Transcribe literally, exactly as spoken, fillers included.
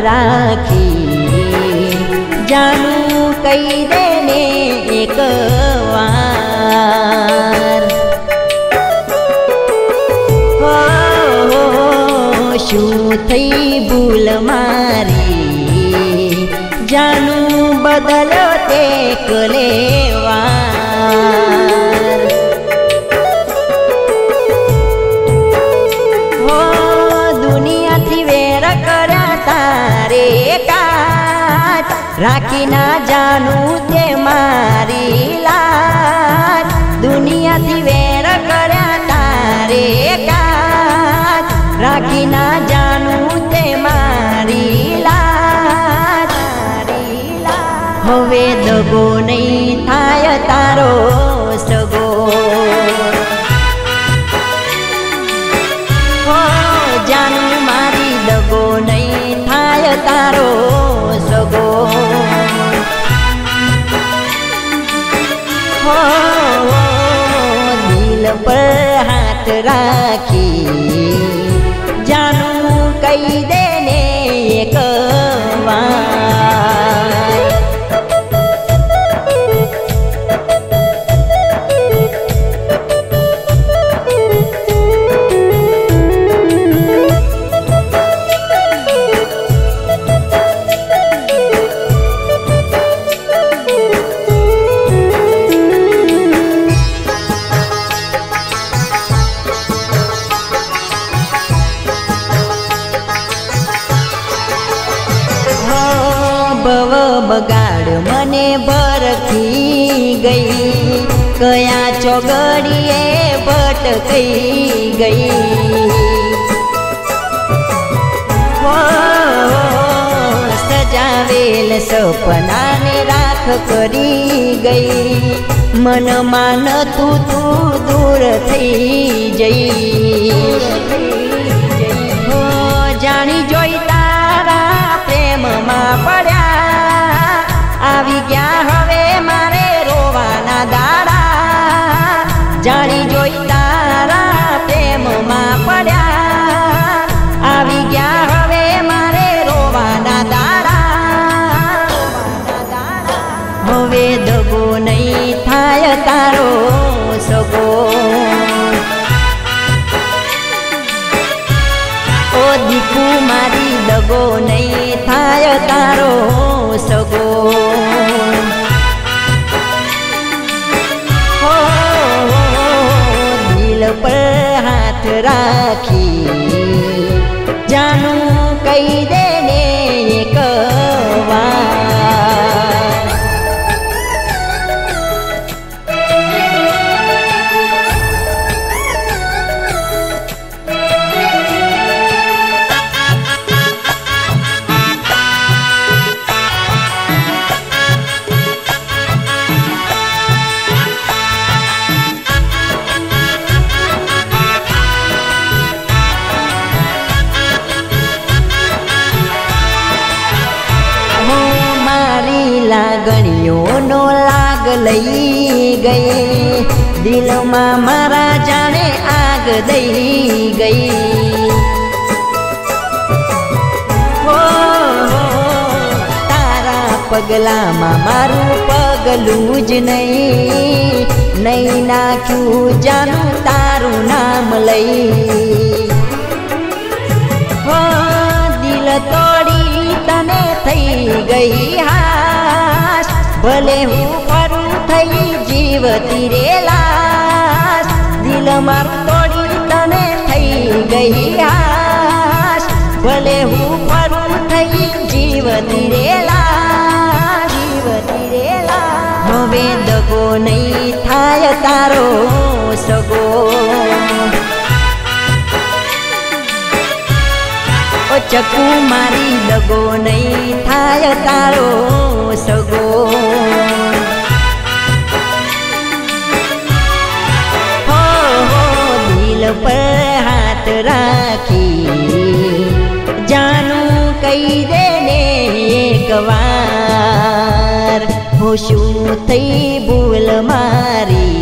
રાખી જાણું કહી દે ને એક વાર હો શું થઈ ભૂલ મારી જાણું બદલ્યો તે કલેવાર હો દુનિયાથી વેર કર્યા તારે કાચ રાખી ના જાણું તે મારી લાજ દુનિયાથી વેર કર્યા તારે કાચ રાખી ના જાણું તે મારી લાજ હવે દગો નહીં થાય તારો સગો હો જાણું મારી દગો નહીં થાય તારો સગો હો દિલ પર હાથ રાખી જાણું કહી દે ને એક વાર ભવ બગાડ મને ભરખી ગઈ કયા ચોગડીએ ભટકી ગઈ હો સજાવેલ સપનાને રાખ કરી ગઈ મનમાં તું તું દૂર થઈ જઈ હો જાણી જોઈ તારા પ્રેમમાં પડ્યા આવી ગયા હવે મારે રોવાના દાડા જાણી જોઈ તારા પ્રેમમાં પડ્યા આવી ગયા હવે મારે રોવાના દાડા હવે દગો નહીં થાય તારો સગો ઓ દીકુ મારી દગો નહીં થાય તારો સગો હો દિલ પર હાથ રાખી જાણું કહી દે ને એક વાર લાગણીઓનો લાગ લઈ ગઈ દિલમાં મારા જાણે આગ દઈ ગઈ હો તારા પગલામાં મારું પગલું જ નહીં નહીં નાખ્યું જાણું તારું નામ લઈ હો દિલ તોડી તને થઈ ગઈ હાશ ભલે હું ફરું થઈ જીવતી રે લાશ દિલ મારું તોડી તને થઈ ગઈ હાશ ભલે હું ફરું થઈ જીવતી રે લાશ જીવતી રે લાશ હવે દગો નહીં થાય તારો સગો ઓ ચકુ મારી દગો નહીં થાય તારો સગો હો હો દિલ પર હાથ રાખી જાણું કહી દે ને એક વાર હો શું થઈ ભૂલ મારી